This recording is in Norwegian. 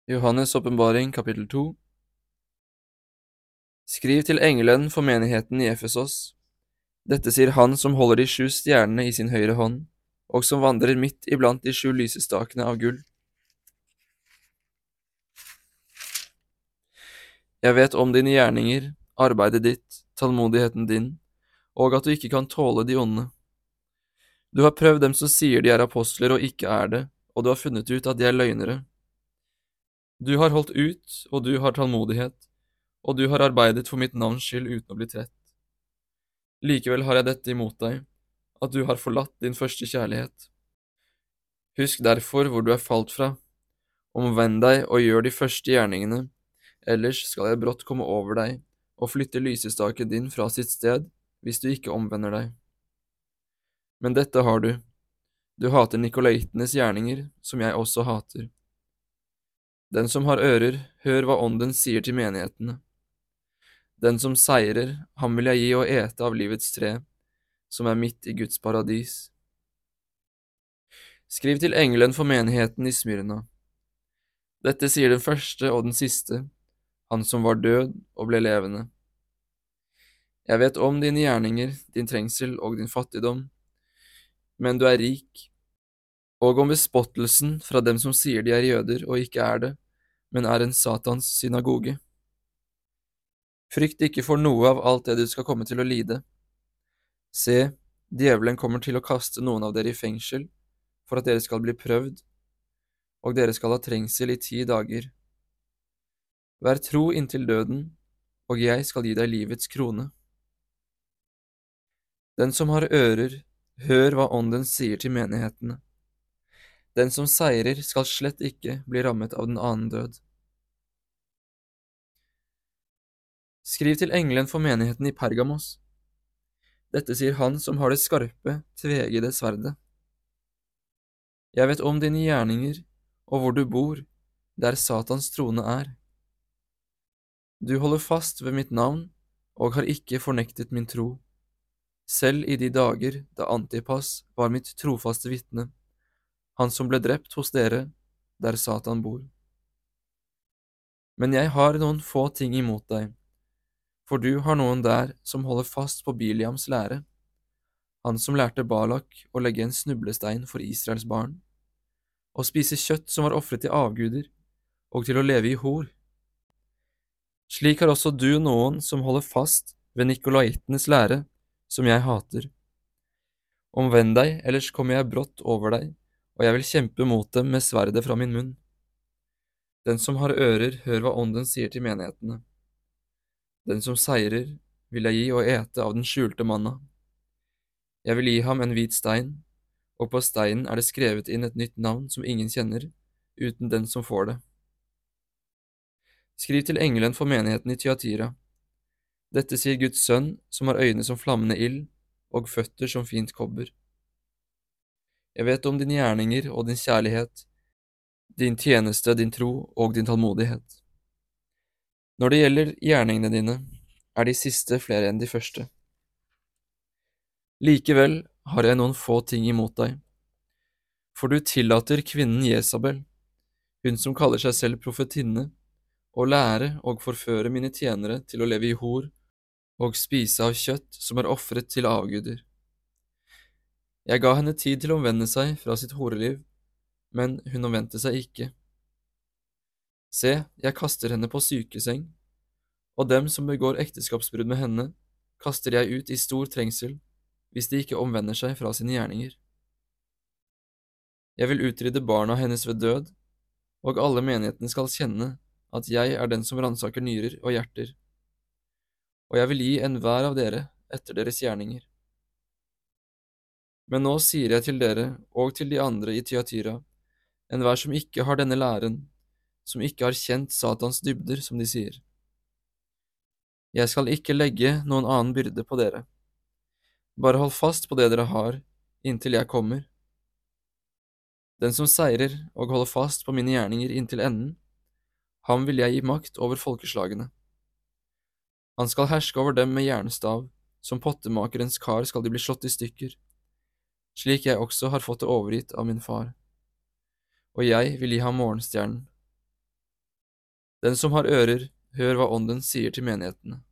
Johannes' åpenbaring, kapittel 2. Skriv til engelen for menigheten i Efesos. Dette sier han som holder de 7 stjernene i sin høyre hånd, og som vandrer midt iblant de 7 lysestakene av gull. Jeg vet om dine gjerninger, arbeidet ditt, tålmodigheten din, og at du ikke kan tåle de onde. Du har prøvd dem som sier de er apostler og ikke er det, og du har funnet ut at de er løgnere. Du har holdt ut, og du har tålmodighet, og du har arbeidet for mitt navns skyld uten å bli trett. Likevel har jeg dette imot deg, at du har forlatt din første kjærlighet. Husk derfor hvor du er falt fra. Omvend deg og gjør de første gjerningene, ellers skal jeg brått komme over deg og flytte lysestaken din fra sitt sted, hvis du ikke omvender deg. Men dette har du. Du hater nikolaitenes gjerninger, som jeg også hater. Den som har ører, hør hva ånden sier til menighetene. Den som seirer, ham vil jeg gi å ete av livets tre, som er midt i Guds paradis. Skriv til engelen for menigheten i Smyrna. Dette sier den første og den siste, han som var død og ble levende. Jeg vet om dine gjerninger, din trengsel og din fattigdom, men du er rik, og om bespottelsen fra dem som sier de er jøder og ikke er det, men er en Satans synagoge. Frykt ikke for noe av alt det du skal komme til å lide. Se, djevelen kommer til å kaste noen av dere i fengsel, for at dere skal bli prøvd, og dere skal ha trengsel i 10 dager. Vær tro inntil døden, og jeg skal gi deg livets krone. Den som har ører, hør hva ånden sier til menighetene. Den som seirer skal slett ikke bli rammet av den annen død. Skriv til engelen for menigheten i Pergamos. Dette sier han som har det skarpe, tveeggede sverdet. Jeg vet om dine gjerninger, og hvor du bor, der Satans trone er. Du holder fast ved mitt navn, og har ikke fornektet min tro, selv i de dager da Antipas var mitt trofaste vitne, han som ble drept hos dere, der Satan bor. Men jeg har noen få ting imot deg, for du har noen der som holder fast på Biliams lære, han som lærte Balak å legge en snublestein for Israels barn, å spise kjøtt som var ofret til avguder, og til å leve i hor. Slik har også du noen som holder fast ved nikolaitenes lære, som jeg hater. Omvend deg, ellers kommer jeg brått over deg, og jeg vil kjempe mot dem med sverdet fra min munn. Den som har ører, hør hva ånden sier til menighetene. Den som seirer, vil jeg gi å ete av den skjulte manna. Jeg vil gi ham en hvit stein, og på steinen er det skrevet inn et nytt navn som ingen kjenner, uten den som får det. Skriv til engelen for menigheten i Tyatira. Dette sier Guds sønn, som har øyne som flammende ild, og føtter som fint kobber. Jeg vet om dine gjerninger og din kjærlighet, din tjeneste, din tro og din tålmodighet. Når det gjelder gjerningene dine, er de siste flere enn de første. Likevel har jeg noen få ting imot deg, for du tillater kvinnen Jesabel, hun som kaller seg selv profetinne, å lære og forføre mine tjenere til å leve i hor og spise av kjøtt som er ofret til avguder. Jeg ga henne tid til å omvende seg fra sitt horeliv, men hun omvendte seg ikke. Se, jeg kaster henne på sykeseng, og dem som begår ekteskapsbrudd med henne, kaster jeg ut i stor trengsel, hvis de ikke omvender seg fra sine gjerninger. Jeg vil utrydde barna hennes ved død, og alle menighetene skal kjenne at jeg er den som ransaker nyrer og hjerter, og jeg vil gi enhver av dere etter deres gjerninger. Men nå sier jeg til dere og til de andre i Tyatira, enhver som ikke har denne læren, som ikke har kjent Satans dybder, som de sier. Jeg skal ikke legge noen annen byrde på dere. Bare hold fast på det dere har, inntil jeg kommer. Den som seirer og holder fast på mine gjerninger inntil enden, ham vil jeg gi makt over folkeslagene. Han skal herske over dem med jernstav, som pottemakerens kar skal de bli slått i stykker, slik jeg også har fått det overgitt av min far. Og jeg vil gi ham morgenstjernen. Den som har ører, hør hva Ånden sier til menighetene.